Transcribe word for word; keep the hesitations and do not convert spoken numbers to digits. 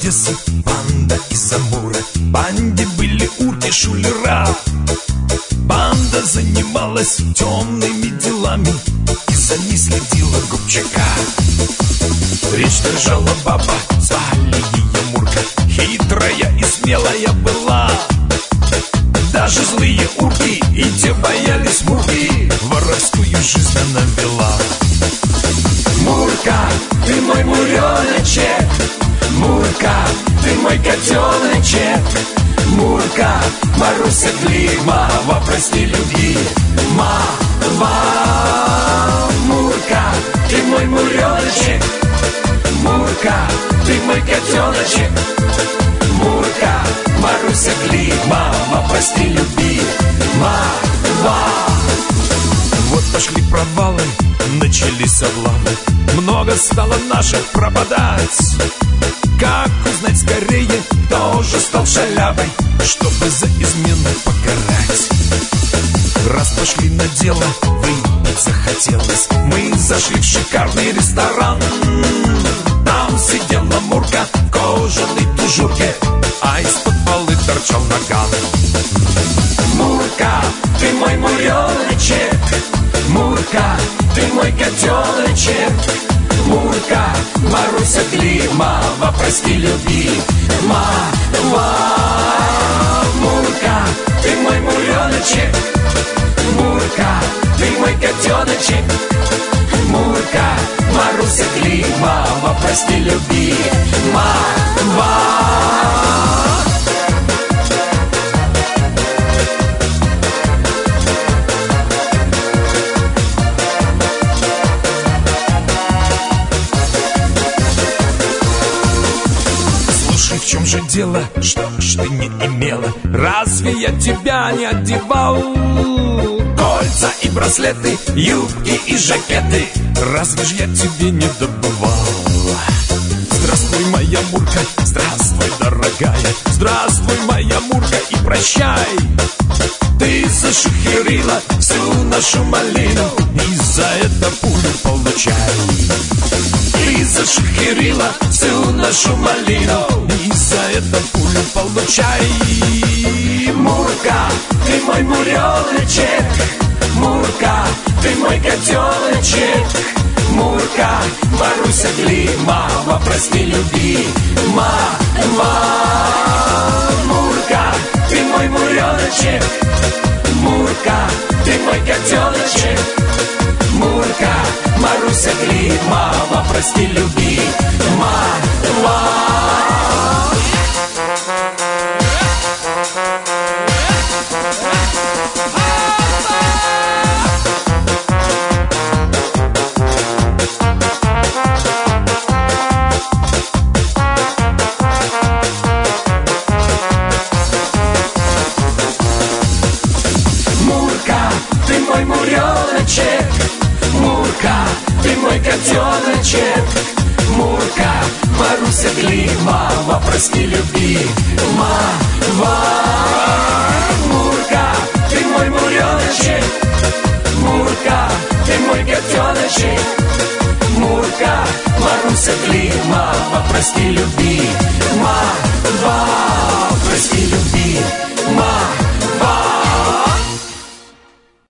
Одессы банда из Амура. В банде были урки, шулера. Банда занималась темными делами, и за ней следила Губчака. Речь держала баба, звали ее Мурка. Хитрая и смелая была. Даже злые урки и те боялись Мурки. Воровскую жизнь она вела. Мурка, ты мой муреночек. Мурка, ты мой котеночек. Мурка, Маруся Климова, прости, люби, мама. Мурка, ты мой муреночек. Мурка, ты мой котеночек. Мурка, Маруся Климова, прости, люби, мама. Вот пошли провалы, начались облавы. Много стало наших пропадать. Как узнать скорее, кто же стал шалявой, чтобы за измену покарать? Раз пошли на дело, выпить захотелось. Мы зашли в шикарный ресторан. Там сидела Мурка в кожаной тужурке, а из-под полы торчал наган. Мурка, ты мой муреночек. Мурка, ты мой котеночек. Мурка, Маруся Климова, прости, люби, мама. Мурка, ты мой муреночек. Мурка, ты мой котеночек. Мурка, Маруся Климова, прости, люби, мама. В чем же дело? Что ж ты не имела? Разве я тебя не одевал? Кольца и браслеты, юбки и жакеты, разве ж я тебе не добывал? Здравствуй, моя Мурка, здравствуй, дорогая. Здравствуй, моя Мурка, и прощай. Ты зашухерила всю нашу малину, и за это пулю получай. Ты зашухерила всю нашу малину, и за это пулю получай. Мурка, ты мой муреночек. Мурка, ты мой котеночек. Мурка, Маруся Климова, прости, люби, мама. Мурка, ты мой муреночек. Мурка, ты мой котеночек. Мурка, Маруся Климова, прости, люби, мама. Мурка, ты мой муреночек. Мурка, ты мой котеночек. Мурка, Маруся Климова, прости, люби, мама. Мурка, ты мой муреночек. Мурка, ты мой котеночек. Мурка, Маруся Климова, прости, люби, мама.